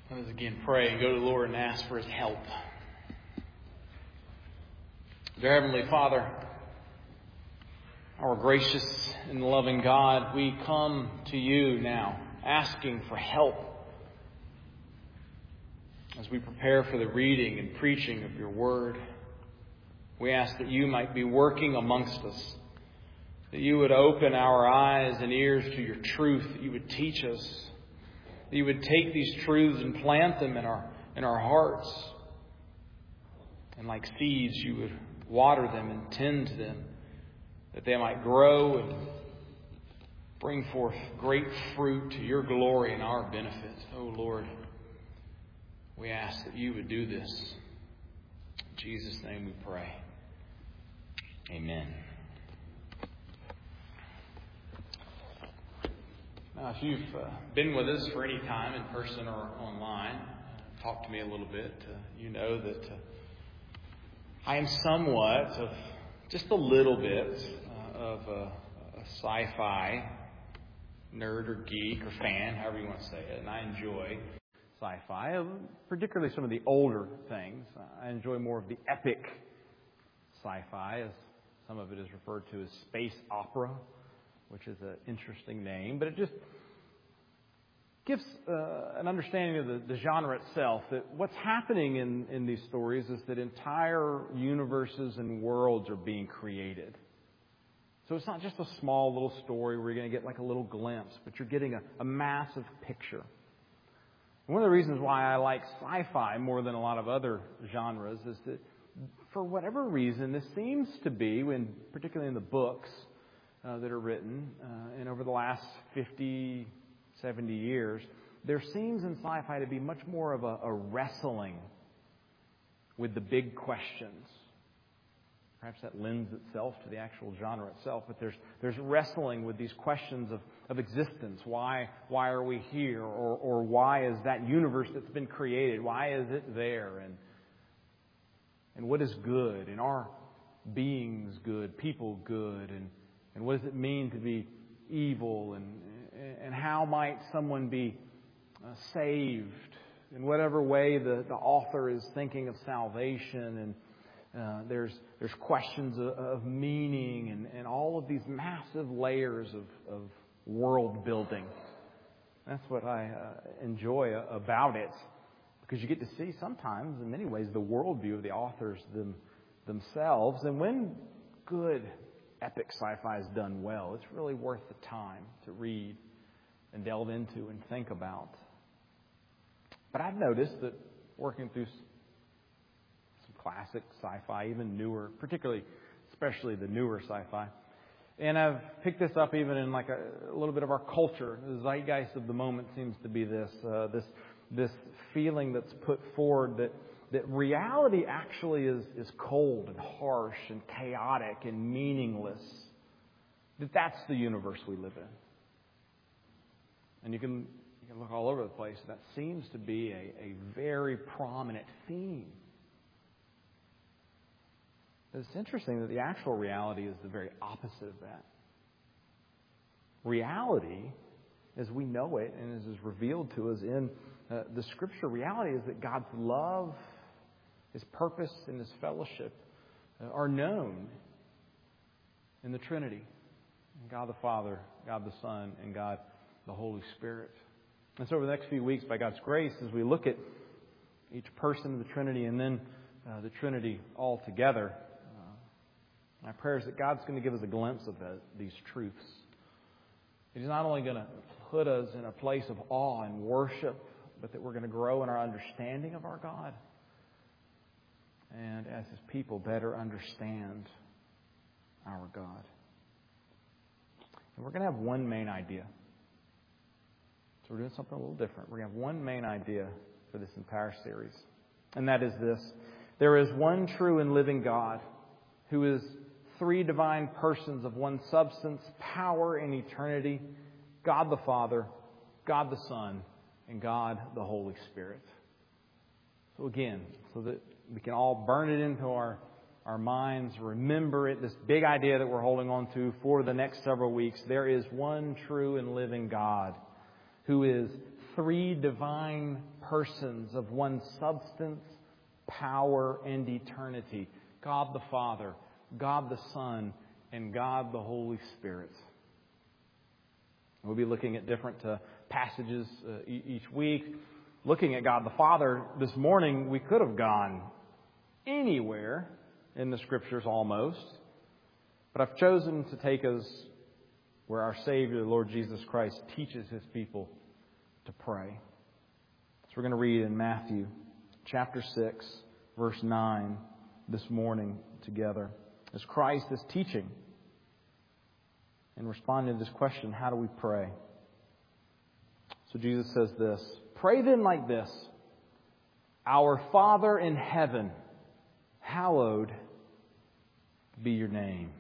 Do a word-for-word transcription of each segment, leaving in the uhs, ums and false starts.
Let us again pray and go to the Lord and ask for His help. Dear Heavenly Father, our gracious and loving God, we come to You now asking for help as we prepare for the reading and preaching of Your Word. We ask that You might be working amongst us, that You would open our eyes and ears to Your truth, that You would teach us, that You would take these truths and plant them in our in our hearts. And like seeds, You would water them and tend to them, that they might grow and bring forth great fruit to Your glory and our benefit. Oh Lord, we ask that You would do this. In Jesus' name we pray. Amen. Now, if you've uh, been with us for any time, in person or online, uh, talked to me a little bit, uh, you know that uh, I am somewhat of, just a little bit, uh, of a, a sci-fi nerd or geek or fan, however you want to say it, and I enjoy sci-fi, particularly some of the older things. I enjoy more of the epic sci-fi, as some of it is referred to as space opera, which is an interesting name, but it just gives uh, an understanding of the, the genre itself, that what's happening in, in these stories is that entire universes and worlds are being created. So it's not just a small little story where you're going to get like a little glimpse, but you're getting a, a massive picture. One of the reasons why I like sci-fi more than a lot of other genres is that for whatever reason, this seems to be, when particularly in the books uh, that are written, uh, and over the last fifty, seventy years, there seems in sci-fi to be much more of a, a wrestling with the big questions. Perhaps that lends itself to the actual genre itself, but there's there's wrestling with these questions of, of existence. Why why are we here? Or or why is that universe that's been created? Why is it there? And and what is good? And are beings good? People good? And and what does it mean to be evil? And and how might someone be uh, saved? In whatever way the, the author is thinking of salvation, and Uh, there's there's questions of, of meaning and, and all of these massive layers of, of world building. That's what I uh, enjoy about it, because you get to see sometimes, in many ways, the worldview of the authors them, themselves. And when good epic sci-fi is done well, it's really worth the time to read and delve into and think about. But I've noticed that working through classic sci-fi, even newer, particularly, especially the newer sci-fi. And I've picked this up even in like a, a little bit of our culture. The zeitgeist of the moment seems to be this, uh, this, this feeling that's put forward that that reality actually is is cold and harsh and chaotic and meaningless. That that's the universe we live in. And you can you can look all over the place. That seems to be a, a very prominent theme. It's interesting that the actual reality is the very opposite of that. Reality, as we know it and as is revealed to us in uh, the Scripture, reality is that God's love, His purpose, and His fellowship uh, are known in the Trinity. God the Father, God the Son, and God the Holy Spirit. And so over the next few weeks, by God's grace, as we look at each person of the Trinity and then uh, the Trinity all together, my prayer is that God's going to give us a glimpse of the, these truths. He's not only going to put us in a place of awe and worship, but that we're going to grow in our understanding of our God. And as His people, better understand our God. And we're going to have one main idea. So we're doing something a little different. We're going to have one main idea for this entire series. And that is this. There is one true and living God who is three divine persons of one substance, power, and eternity, God the Father, God the Son, and God the Holy Spirit. So again, so that we can all burn it into our, our minds, remember it, this big idea that we're holding on to for the next several weeks. There is one true and living God who is three divine persons of one substance, power, and eternity. God the Father, God the Son, and God the Holy Spirit. We'll be looking at different uh, passages uh, e- each week. Looking at God the Father this morning, we could have gone anywhere in the Scriptures almost. But I've chosen to take us where our Savior, the Lord Jesus Christ, teaches His people to pray. So we're going to read in Matthew chapter six, verse nine this morning together. As Christ is teaching and responding to this question, how do we pray? So Jesus says this, "Pray then like this, Our Father in heaven, hallowed be your name."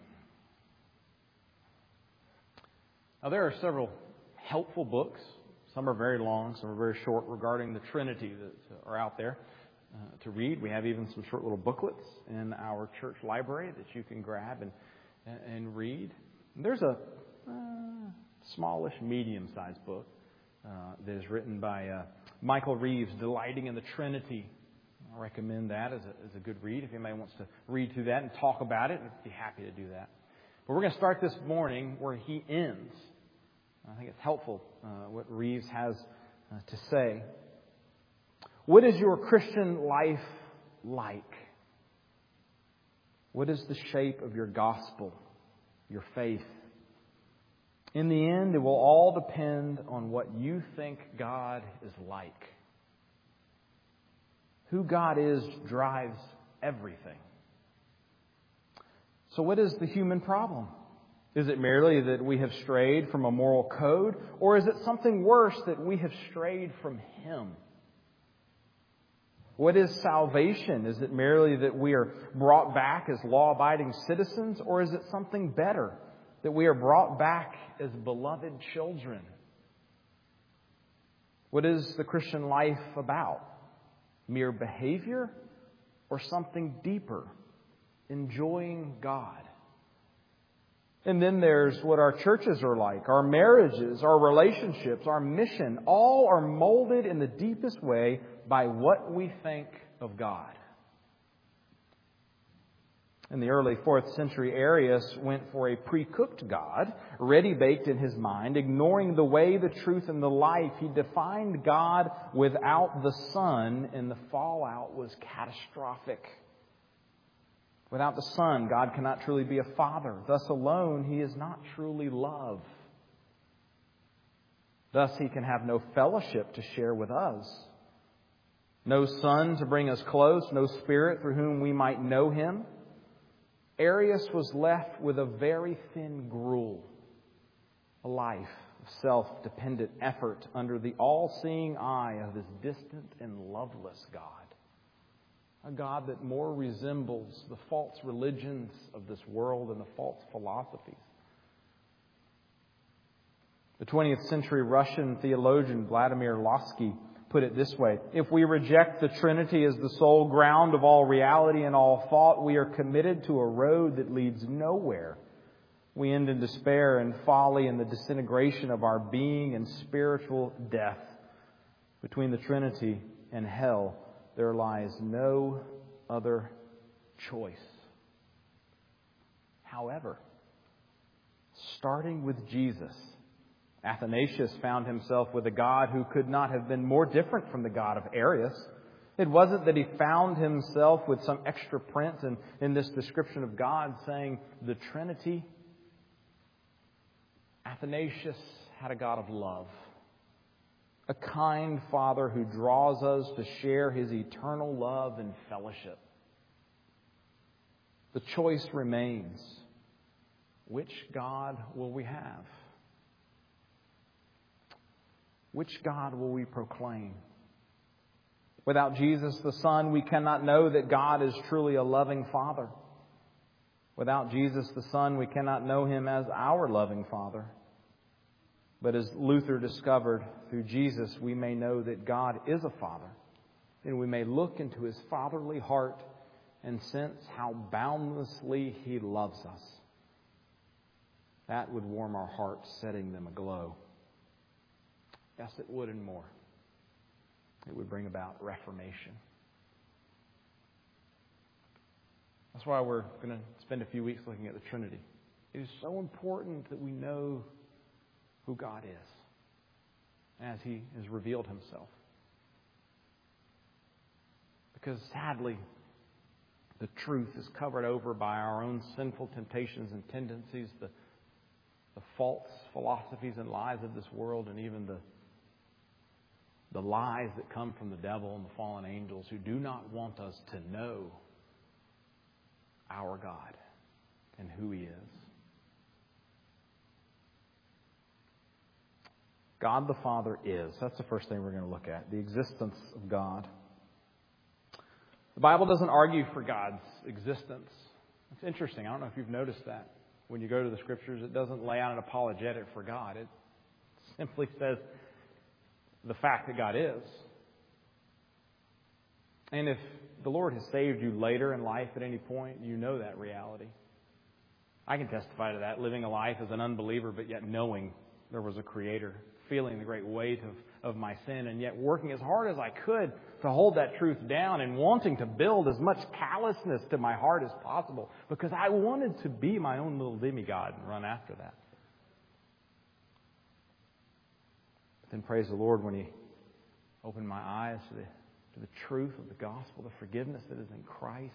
Now, there are several helpful books. Some are very long, some are very short, regarding the Trinity that are out there uh, to read. We have even some short little booklets in our church library that you can grab and and read. And there's a uh, smallish, medium-sized book uh, that is written by uh, Michael Reeves, Delighting in the Trinity. I recommend that as a, as a good read. If anybody wants to read through that and talk about it, I'd be happy to do that. But we're going to start this morning where he ends. I think it's helpful uh, what Reeves has uh, to say. What is your Christian life like? What is the shape of your gospel, your faith? In the end, it will all depend on what you think God is like. Who God is drives everything. So what is the human problem? Is it merely that we have strayed from a moral code? Or is it something worse, that we have strayed from Him? What is salvation? Is it merely that we are brought back as law-abiding citizens? Or is it something better, that we are brought back as beloved children? What is the Christian life about? Mere behavior or something deeper? Enjoying God. And then there's what our churches are like, our marriages, our relationships, our mission. All are molded in the deepest way by what we think of God. In the early fourth century, Arius went for a pre-cooked God, ready-baked in his mind, ignoring the way, the truth, and the life. He defined God without the Son, and the fallout was catastrophic. Without the Son, God cannot truly be a Father. Thus alone, He is not truly love. Thus, He can have no fellowship to share with us. No Son to bring us close, no Spirit through whom we might know Him. Arius was left with a very thin gruel, a life of self-dependent effort under the all-seeing eye of this distant and loveless God. A God that more resembles the false religions of this world and the false philosophies. The twentieth century Russian theologian Vladimir Lossky put it this way: if we reject the Trinity as the sole ground of all reality and all thought, we are committed to a road that leads nowhere. We end in despair and folly and the disintegration of our being and spiritual death. Between the Trinity and hell, there lies no other choice. However, starting with Jesus, Athanasius found himself with a God who could not have been more different from the God of Arius. It wasn't that he found himself with some extra print in, in this description of God saying the Trinity. Athanasius had a God of love. A kind Father who draws us to share His eternal love and fellowship. The choice remains. Which God will we have? Which God will we proclaim? Without Jesus the Son, we cannot know that God is truly a loving Father. Without Jesus the Son, we cannot know Him as our loving Father. But as Luther discovered, through Jesus, we may know that God is a Father. And we may look into His fatherly heart and sense how boundlessly He loves us. That would warm our hearts, setting them aglow. Yes, it would, and more. it would bring about reformation. That's why we're going to spend a few weeks looking at the Trinity. It is so important that we know who God is as He has revealed Himself. Because sadly, the truth is covered over by our own sinful temptations and tendencies, the, the false philosophies and lies of this world, and even the, the lies that come from the devil and the fallen angels who do not want us to know our God and who He is. God the Father is. That's the first thing we're going to look at. The existence of God. The Bible doesn't argue for God's existence. It's interesting. I don't know if you've noticed that. When you go to the Scriptures, it doesn't lay out an apologetic for God. It simply says the fact that God is. And if the Lord has saved you later in life at any point, you know that reality. I can testify to that, living a life as an unbeliever, but yet knowing there was a Creator, feeling the great weight of, of my sin, and yet working as hard as I could to hold that truth down and wanting to build as much callousness to my heart as possible because I wanted to be my own little demigod and run after that. But then praise the Lord when He opened my eyes to the, to the truth of the gospel, the forgiveness that is in Christ,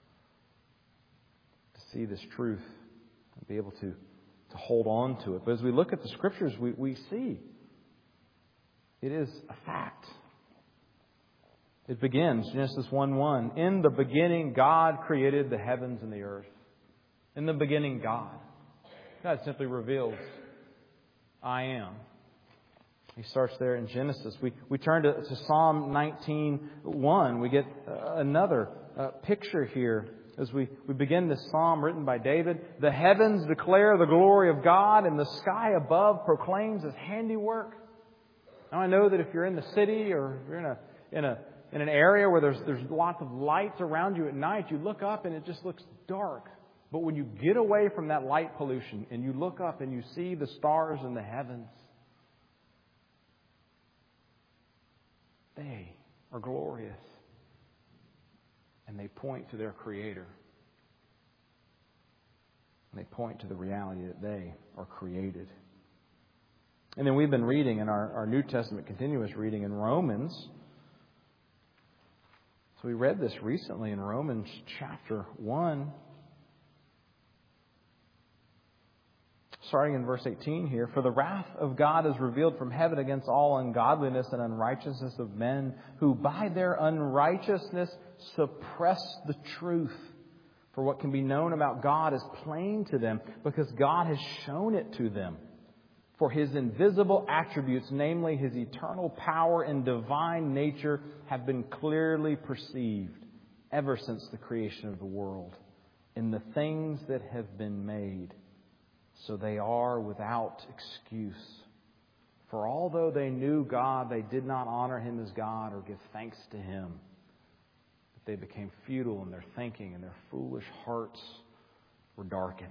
to see this truth and be able to, to hold on to it. But as we look at the Scriptures, we, we see it is a fact. It begins, Genesis one one. In the beginning, God created the heavens and the earth. In the beginning, God. God simply reveals, I am. He starts there in Genesis. We we turn to, to Psalm nineteen one. We get uh, another uh, picture here as we, we begin this psalm written by David. The heavens declare the glory of God, and the sky above proclaims His handiwork. Now I know that if you're in the city or you're in a in a in an area where there's there's lots of lights around you at night, you look up and it just looks dark. But when you get away from that light pollution and you look up and you see the stars in the heavens, they are glorious. And they point to their Creator. And they point to the reality that they are created. And then we've been reading in our, our New Testament continuous reading in Romans. So we read this recently in Romans chapter one. Starting in verse eighteen here. For the wrath of God is revealed from heaven against all ungodliness and unrighteousness of men who by their unrighteousness suppress the truth. For what can be known about God is plain to them because God has shown it to them. For His invisible attributes, namely His eternal power and divine nature, have been clearly perceived ever since the creation of the world in the things that have been made. So they are without excuse. For although they knew God, they did not honor Him as God or give thanks to Him. But they became futile in their thinking, and their foolish hearts were darkened.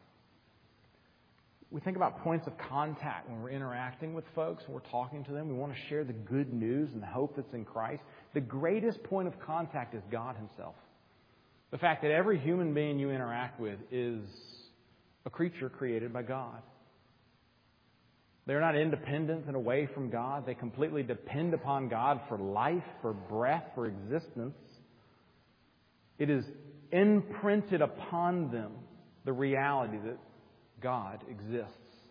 We think about points of contact when we're interacting with folks and we're talking to them. We want to share the good news and the hope that's in Christ. The greatest point of contact is God Himself. The fact that every human being you interact with is a creature created by God. They're not independent and away from God. They completely depend upon God for life, for breath, for existence. It is imprinted upon them the reality that God exists.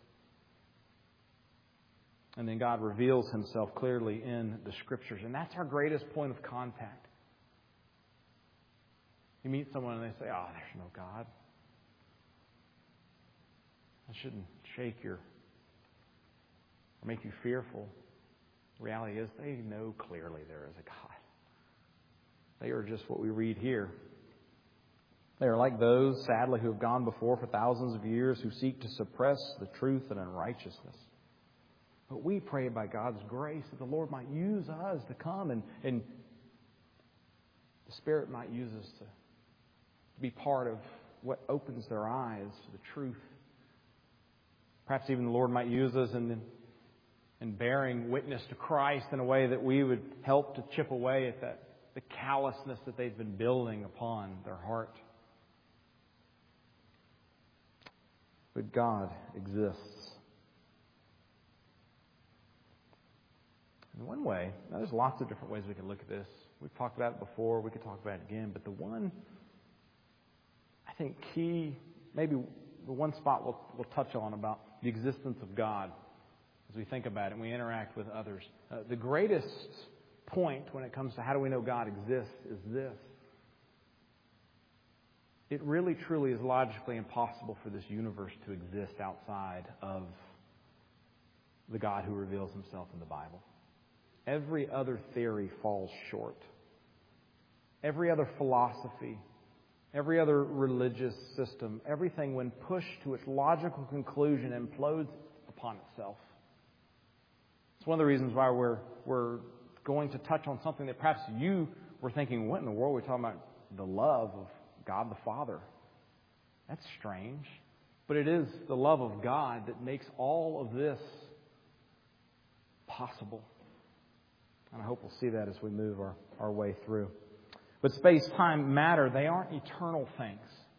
And then God reveals Himself clearly in the Scriptures. And that's our greatest point of contact. You meet someone and they say, oh, there's no God. That shouldn't shake your or make you fearful. The reality is they know clearly there is a God. They are just what we read here. They are like those, sadly, who have gone before for thousands of years, who seek to suppress the truth and unrighteousness. But we pray by God's grace that the Lord might use us to come and, and the Spirit might use us to, to be part of what opens their eyes to the truth. Perhaps even the Lord might use us in, and bearing witness to Christ in a way that we would help to chip away at that the callousness that they've been building upon their heart. But God exists. In one way, now there's lots of different ways we can look at this. We've talked about it before, we could talk about it again, but the one, I think, key, maybe the one spot we'll, we'll touch on about the existence of God as we think about it and we interact with others. Uh, the greatest point when it comes to how do we know God exists is this. It really, truly is logically impossible for this universe to exist outside of the God who reveals Himself in the Bible. Every other theory falls short. Every other philosophy, every other religious system, everything when pushed to its logical conclusion implodes upon itself. It's one of the reasons why we're we're going to touch on something that perhaps you were thinking, what in the world are we talking about? The love of God the Father. That's strange. But it is the love of God that makes all of this possible. And I hope we'll see that as we move our, our way through. But space, time, matter, they aren't eternal things.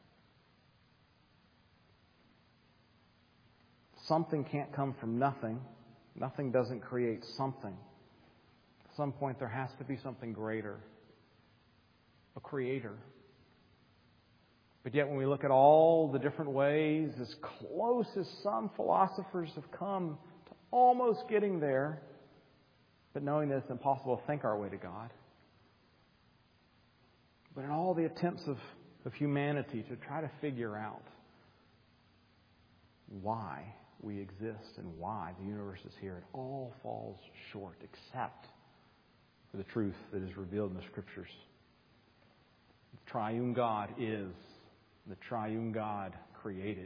Something can't come from nothing. Nothing doesn't create something. At some point there has to be something greater. A creator. But yet when we look at all the different ways, as close as some philosophers have come to almost getting there, but knowing that it's impossible to think our way to God. But in all the attempts of, of humanity to try to figure out why we exist and why the universe is here, it all falls short except for the truth that is revealed in the Scriptures. The triune God is. The triune God created.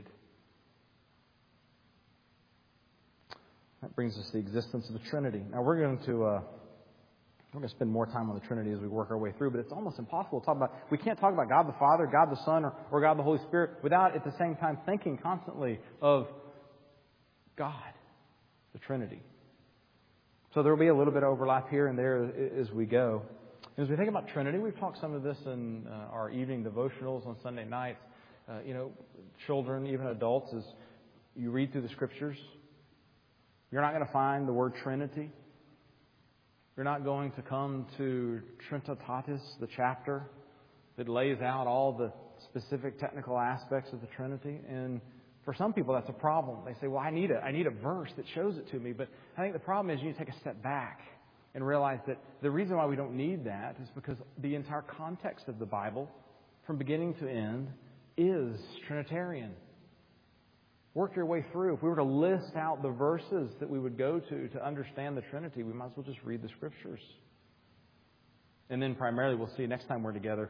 That brings us to the existence of the Trinity. Now we're going to uh, we're going to spend more time on the Trinity as we work our way through, but it's almost impossible to talk about. We can't talk about God the Father, God the Son, or, or God the Holy Spirit without at the same time thinking constantly of God, the Trinity. So there will be a little bit of overlap here and there as we go. And as we think about Trinity, we've talked some of this in uh, our evening devotionals on Sunday nights. Uh, you know, children, even adults, as you read through the Scriptures, you're not going to find the word Trinity. You're not going to come to Trinitatis, the chapter that lays out all the specific technical aspects of the Trinity. And for some people, that's a problem. They say, well, I need a, I need a verse that shows it to me. But I think the problem is you need to take a step back and realize that the reason why we don't need that is because the entire context of the Bible, from beginning to end, is Trinitarian. Work your way through. If we were to list out the verses that we would go to to understand the Trinity, we might as well just read the Scriptures. And then primarily we'll see next time we're together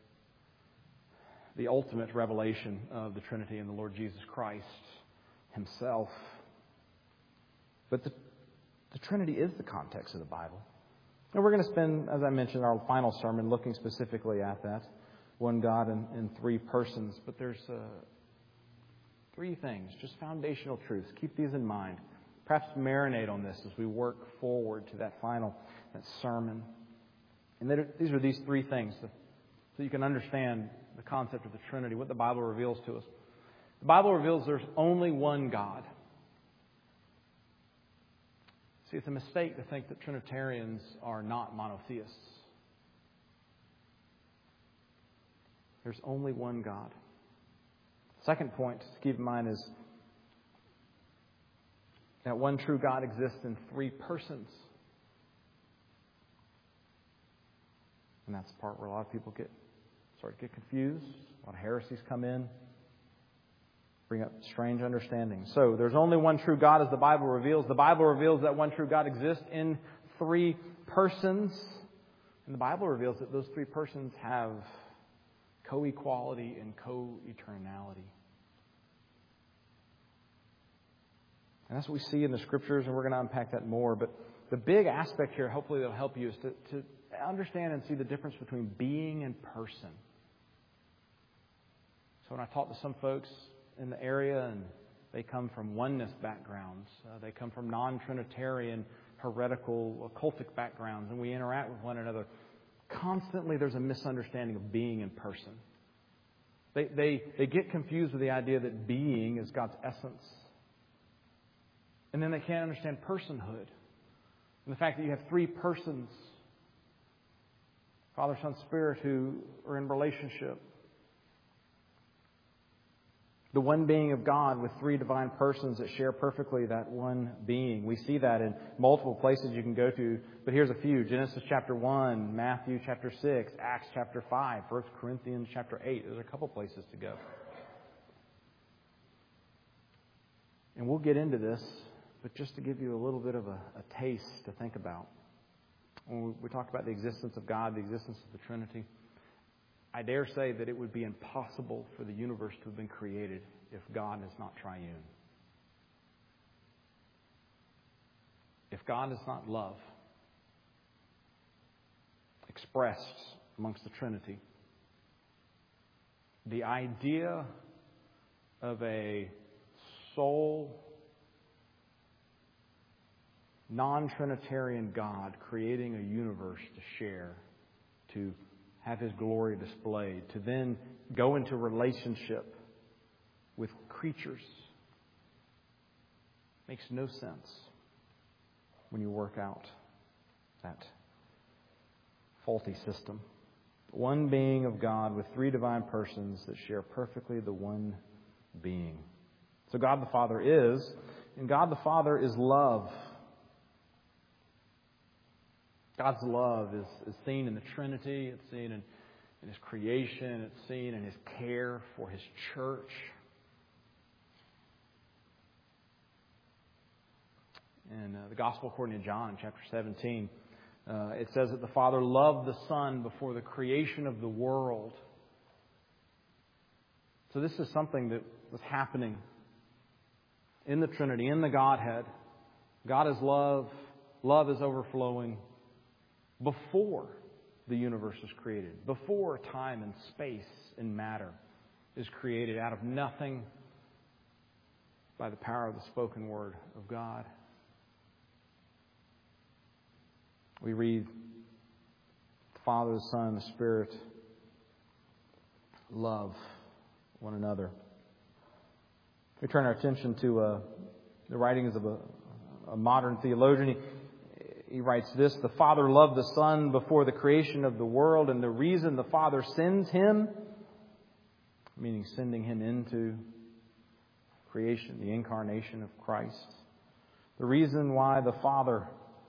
the ultimate revelation of the Trinity in the Lord Jesus Christ Himself. But the, the Trinity is the context of the Bible. And we're going to spend, as I mentioned, our final sermon looking specifically at that. One God in, in three persons. But there's uh, three things, just foundational truths. Keep these in mind. Perhaps marinate on this as we work forward to that final that sermon. And that, these are these three things so, so you can understand the concept of the Trinity, what the Bible reveals to us. The Bible reveals there's only one God. See, it's a mistake to think that Trinitarians are not monotheists. There's only one God. Second point to keep in mind is that one true God exists in three persons. And that's the part where a lot of people get start to get confused. A lot of heresies come in, bring up strange understandings. So there's only one true God as the Bible reveals. The Bible reveals that one true God exists in three persons. And the Bible reveals that those three persons have co-equality and co-eternality. And that's what we see in the Scriptures, and we're going to unpack that more. But the big aspect here, hopefully that'll help you, is to, to understand and see the difference between being and person. So when I talk to some folks in the area and They come from oneness backgrounds. Uh, they come from non-Trinitarian, heretical, occultic backgrounds, and we interact with one another. Constantly there's a misunderstanding of being in person. They, they, they get confused with the idea that being is God's essence. And then they can't understand personhood. And the fact that you have three persons, Father, Son, Spirit, who are in relationship. The one being of God with three divine persons that share perfectly that one being. We see that in multiple places you can go to, but here's a few. Genesis chapter one, Matthew chapter six, Acts chapter five, First Corinthians chapter eight. There's a couple places to go. And we'll get into this, but just to give you a little bit of a, a taste to think about. When we, we talk about the existence of God, the existence of the Trinity, I dare say that it would be impossible for the universe to have been created if God is not triune. If God is not love, expressed amongst the Trinity, the idea of a sole, non-Trinitarian God creating a universe to share, to have His glory displayed, to then go into relationship with creatures, makes no sense when you work out that faulty system. One being of God with three divine persons that share perfectly the one being. So God the Father is, and God the Father is love. God's love is, is seen in the Trinity. It's seen in, in His creation. It's seen in His care for His church. In uh, the Gospel according to John, chapter seventeen, uh, it says that the Father loved the Son before the creation of the world. So this is something that was happening in the Trinity, in the Godhead. God is love. Love is overflowing. Before the universe was created, before time and space and matter is created out of nothing by the power of the spoken word of God. We read the Father, the Son, the Spirit love one another. We turn our attention to uh, the writings of a, a modern theologian. He, He writes this: the Father loved the Son before the creation of the world, and the reason the Father sends Him, meaning sending Him into creation, the incarnation of Christ, the reason why the Father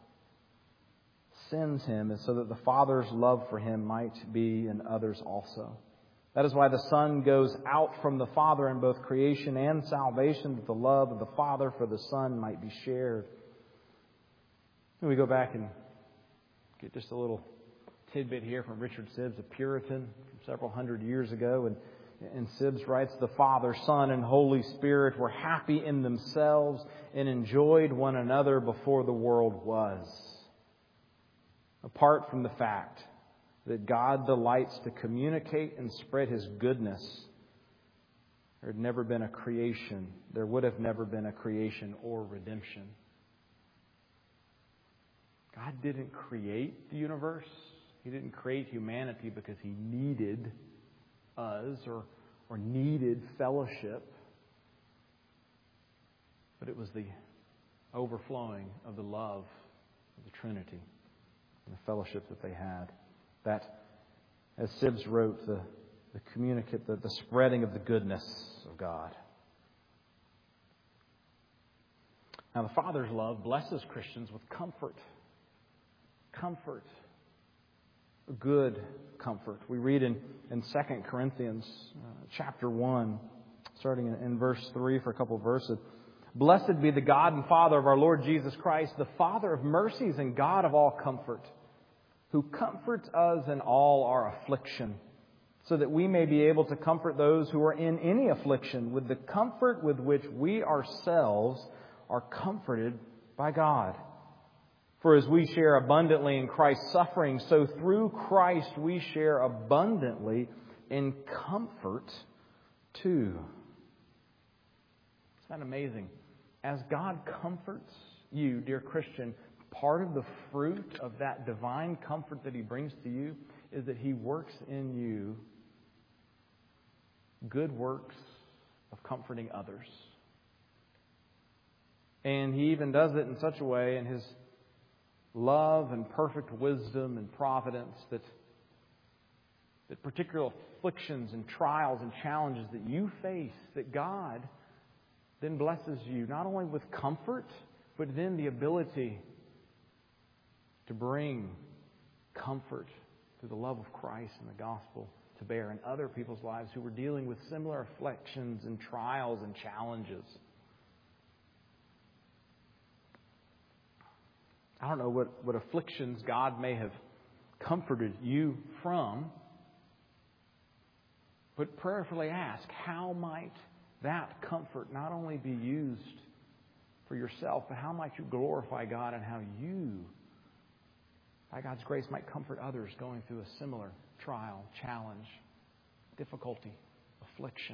sends Him is so that the Father's love for Him might be in others also. That is why the Son goes out from the Father in both creation and salvation, that the love of the Father for the Son might be shared. We go back and get just a little tidbit here from Richard Sibbes, a Puritan from several hundred years ago. And, and Sibbes writes, the Father, Son, and Holy Spirit were happy in themselves and enjoyed one another before the world was. Apart from the fact that God delights to communicate and spread His goodness, there had never been a creation. There would have never been a creation or redemption. God didn't create the universe. He didn't create humanity because He needed us or, or needed fellowship. But it was the overflowing of the love of the Trinity and the fellowship that they had. That, as Sibbes wrote, the, the communicate, the, the spreading of the goodness of God. Now, the Father's love blesses Christians with comfort. Comfort. Good comfort. We read in, in Second Corinthians uh, chapter one, starting in, in verse three for a couple of verses. Blessed be the God and Father of our Lord Jesus Christ, the Father of mercies and God of all comfort, who comforts us in all our affliction, so that we may be able to comfort those who are in any affliction with the comfort with which we ourselves are comforted by God. For as we share abundantly in Christ's suffering, so through Christ we share abundantly in comfort too. That's that amazing? As God comforts you, dear Christian, part of the fruit of that divine comfort that He brings to you is that He works in you good works of comforting others. And He even does it in such a way in His love and perfect wisdom and providence that, that particular afflictions and trials and challenges that you face, that God then blesses you not only with comfort, but then the ability to bring comfort through the love of Christ and the gospel to bear in other people's lives who were dealing with similar afflictions and trials and challenges. I don't know what, what afflictions God may have comforted you from, but prayerfully ask, how might that comfort not only be used for yourself, but how might you glorify God and how you, by God's grace, might comfort others going through a similar trial, challenge, difficulty, affliction?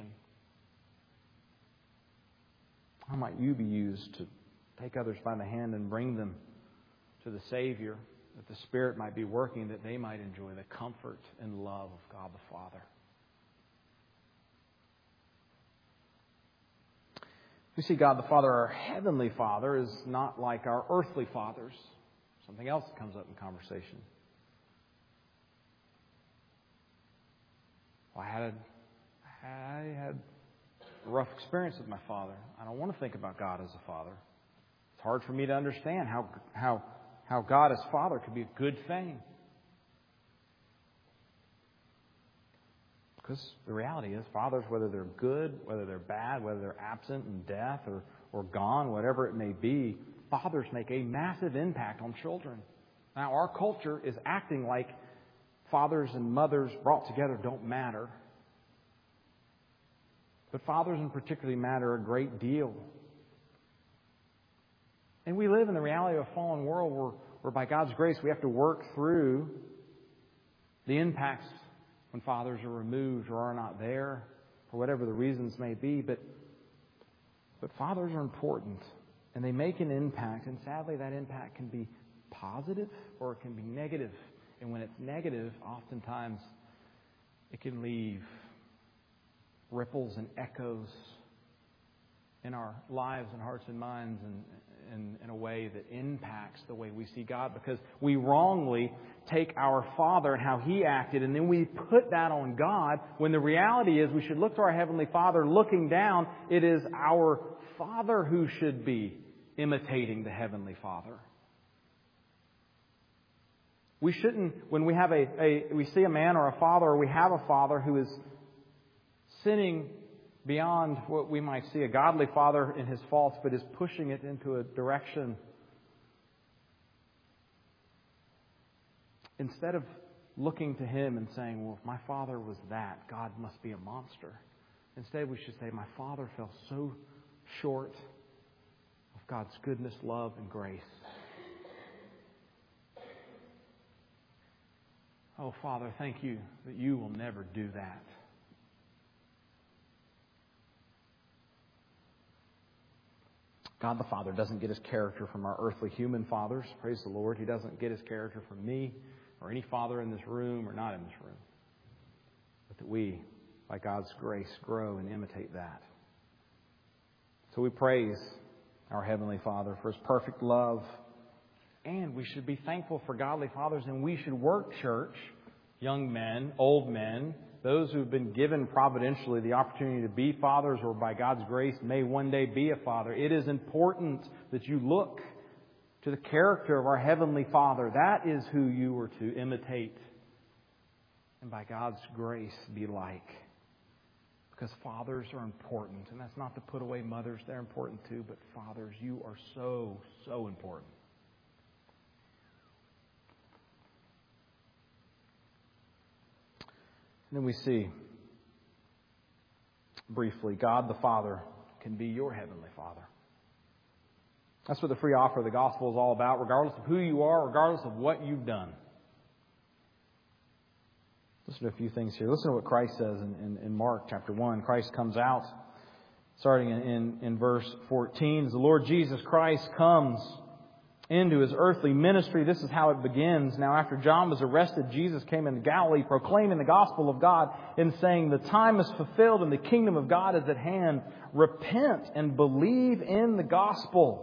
How might you be used to take others by the hand and bring them to the Savior, that the Spirit might be working, that they might enjoy the comfort and love of God the Father? We see God the Father, our Heavenly Father, is not like our earthly fathers. Something else that comes up in conversation. Well, I had a, I had a rough experience with my father. I don't want to think about God as a father. It's hard for me to understand how how how God as Father could be a good thing. Because the reality is, fathers, whether they're good, whether they're bad, whether they're absent in death or, or gone, whatever it may be, fathers make a massive impact on children. Now, our culture is acting like fathers and mothers brought together don't matter. But fathers in particular matter a great deal. And we live in the reality of a fallen world where, where by God's grace we have to work through the impacts when fathers are removed or are not there, for whatever the reasons may be. But, but fathers are important, and they make an impact. And sadly, that impact can be positive or it can be negative. And when it's negative, oftentimes it can leave ripples and echoes in our lives and hearts and minds, and in, in a way that impacts the way we see God, because we wrongly take our Father and how He acted, and then we put that on God, when the reality is we should look to our Heavenly Father looking down. It is our Father who should be imitating the Heavenly Father. We shouldn't, when we have a, a we see a man or a father, or we have a father who is sinning beyond what we might see a godly father in his faults, but is pushing it into a direction. Instead of looking to him and saying, well, if my father was that, God must be a monster. Instead, we should say, my father fell so short of God's goodness, love, and grace. Oh, Father, thank you that you will never do that. God the Father doesn't get His character from our earthly human fathers. Praise the Lord. He doesn't get His character from me or any father in this room or not in this room. But that we, by God's grace, grow and imitate that. So we praise our Heavenly Father for His perfect love. And we should be thankful for godly fathers. And we should work, church, young men, old men, those who have been given providentially the opportunity to be fathers, or by God's grace may one day be a father. It is important that you look to the character of our Heavenly Father. That is who you are to imitate, and by God's grace be like. Because fathers are important. And that's not to put away mothers. They're important too. But fathers, you are so, so important. And then we see, briefly, God the Father can be your Heavenly Father. That's what the free offer of the gospel is all about, regardless of who you are, regardless of what you've done. Listen to a few things here. Listen to what Christ says in, in, in Mark chapter one. Christ comes out, starting in, in, in verse fourteen. As the Lord Jesus Christ comes into His earthly ministry, this is how it begins. Now, after John was arrested, Jesus came into Galilee, proclaiming the gospel of God and saying, "The time is fulfilled and the kingdom of God is at hand. Repent and believe in the gospel."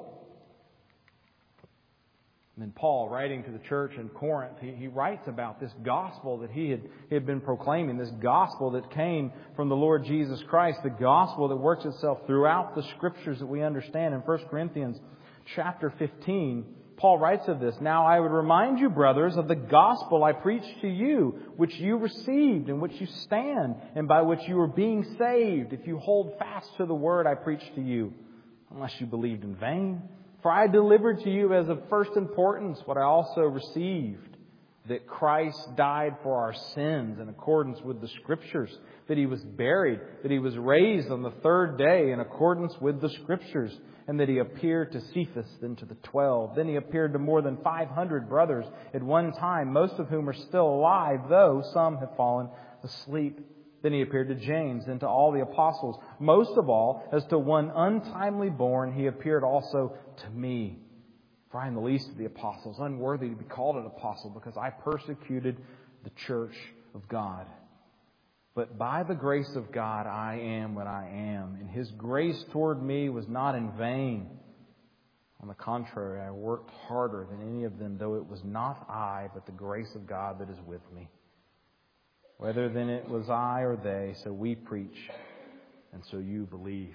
And then Paul, writing to the church in Corinth, he, he writes about this gospel that he had, he had been proclaiming, this gospel that came from the Lord Jesus Christ, the gospel that works itself throughout the Scriptures that we understand. In First Corinthians chapter fifteen, Paul writes of this, "Now I would remind you, brothers, of the gospel I preached to you, which you received, in which you stand, and by which you are being saved, if you hold fast to the word I preached to you, unless you believed in vain. For I delivered to you as of first importance what I also received, that Christ died for our sins in accordance with the Scriptures, that He was buried, that He was raised on the third day in accordance with the Scriptures, and that He appeared to Cephas, then to the twelve. Then He appeared to more than five hundred brothers at one time, most of whom are still alive, though some have fallen asleep. Then He appeared to James, then to all the apostles. Most of all, as to one untimely born, He appeared also to me. For I am the least of the apostles, unworthy to be called an apostle, because I persecuted the church of God. But by the grace of God I am what I am, and His grace toward me was not in vain. On the contrary, I worked harder than any of them, though it was not I, but the grace of God that is with me. Whether then it was I or they, so we preach, and so you believed."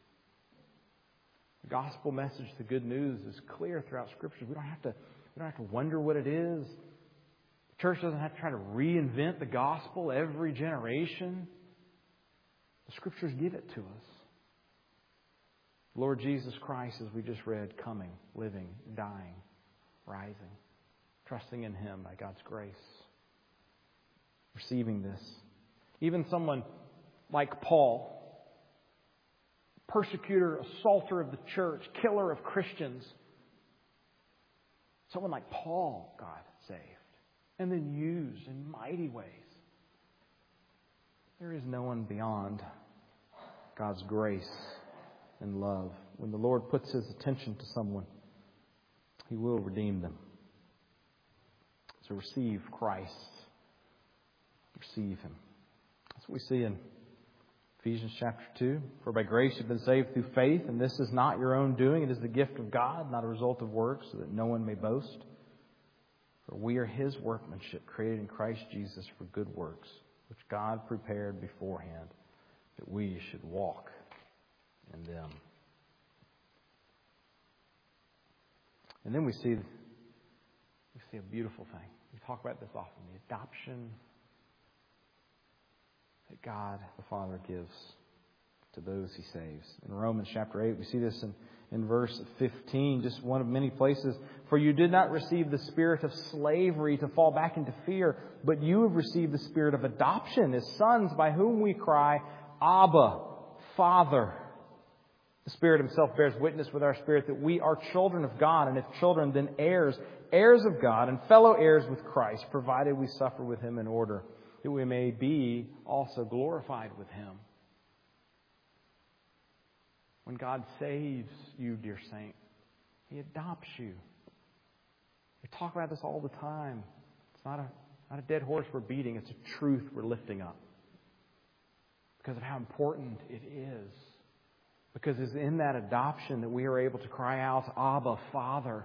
The gospel message, the good news, is clear throughout Scripture. We don't have to, we don't have to wonder what it is. The church doesn't have to try to reinvent the gospel every generation. The Scriptures give it to us. Lord Jesus Christ, as we just read, coming, living, dying, rising, trusting in Him by God's grace. Receiving this. Even someone like Paul, persecutor, assaulter of the church, killer of Christians. Someone like Paul, God saved and then used in mighty ways. There is no one beyond God's grace and love. When the Lord puts His attention to someone, He will redeem them. So receive Christ. Receive Him. That's what we see in Ephesians chapter two. "For by grace you've been saved through faith, and this is not your own doing. It is the gift of God, not a result of works, so that no one may boast. For we are His workmanship, created in Christ Jesus for good works, which God prepared beforehand, that we should walk in them." And then we see, we see a beautiful thing. We talk about this often, the adoption that God the Father gives to those He saves. In Romans chapter eight, we see this in, in verse fifteen, just one of many places. "For you did not receive the spirit of slavery to fall back into fear, but you have received the spirit of adoption as sons, by whom we cry, Abba, Father." The Spirit Himself bears witness with our spirit that we are children of God, and if children, then heirs, heirs of God, and fellow heirs with Christ, provided we suffer with Him in order that we may be also glorified with Him. When God saves you, dear saint, He adopts you. We talk about this all the time. It's not a, not a dead horse we're beating. It's a truth we're lifting up. Because of how important it is. Because it's in that adoption that we are able to cry out, Abba, Father,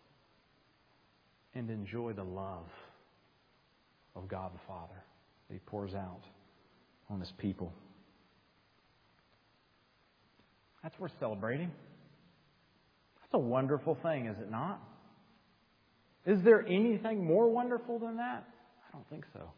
and enjoy the love of God the Father that He pours out on His people. That's worth celebrating. That's a wonderful thing, is it not? Is there anything more wonderful than that? I don't think so.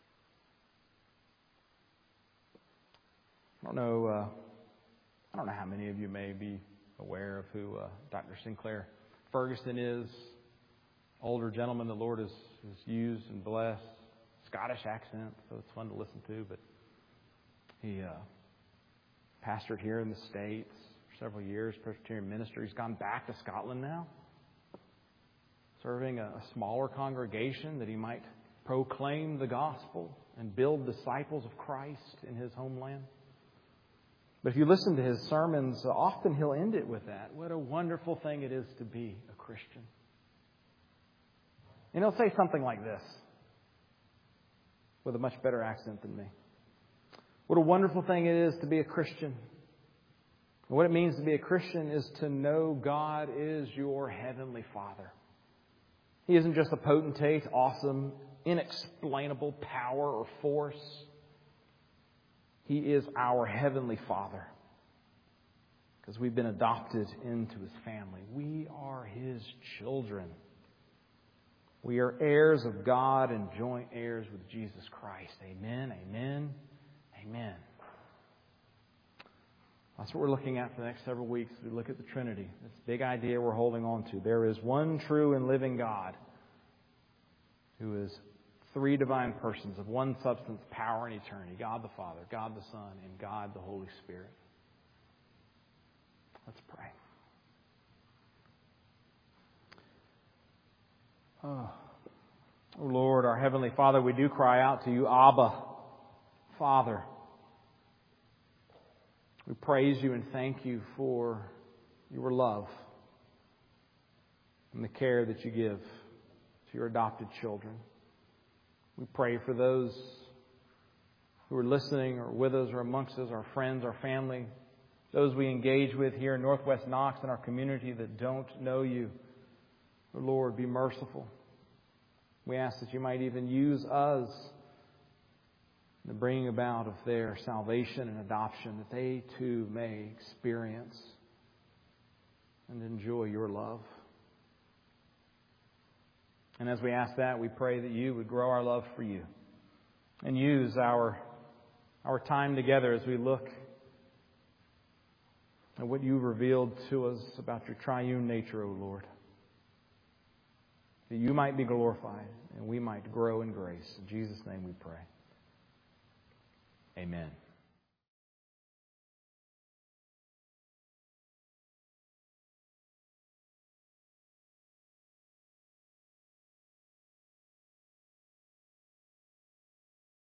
I don't know. Uh, I don't know how many of you may be aware of who uh, Doctor Sinclair Ferguson is. Older gentleman the Lord has, has used and blessed. Scottish accent, so it's fun to listen to. But he uh, pastored here in the States for several years, Presbyterian ministry. He's gone back to Scotland now, serving a, a smaller congregation that he might proclaim the gospel and build disciples of Christ in his homeland. But if you listen to his sermons, often he'll end it with that. What a wonderful thing it is to be a Christian. And he'll say something like this, with a much better accent than me. What a wonderful thing it is to be a Christian. What it means to be a Christian is to know God is your heavenly Father. He isn't just a potentate, awesome, inexplainable power or force. He is our heavenly Father. Because we've been adopted into His family. We are His children. We are heirs of God and joint heirs with Jesus Christ. Amen, amen, amen. That's what we're looking at for the next several weeks. We look at the Trinity. This big idea we're holding on to. There is one true and living God who is three divine persons of one substance, power, and eternity. God the Father, God the Son, and God the Holy Spirit. Let's pray. Oh, oh Lord, our Heavenly Father, we do cry out to you, Abba, Father. We praise you and thank you for your love and the care that you give to your adopted children. We pray for those who are listening or with us or amongst us, our friends, our family, those we engage with here in Northwest Knox and our community that don't know you. Oh, Lord, be merciful. We ask that you might even use us in the bringing about of their salvation and adoption, that they too may experience and enjoy your love. And as we ask that, we pray that you would grow our love for you and use our, our time together as we look at what you've revealed to us about your triune nature, O Lord. That you might be glorified and we might grow in grace. In Jesus' name we pray. Amen.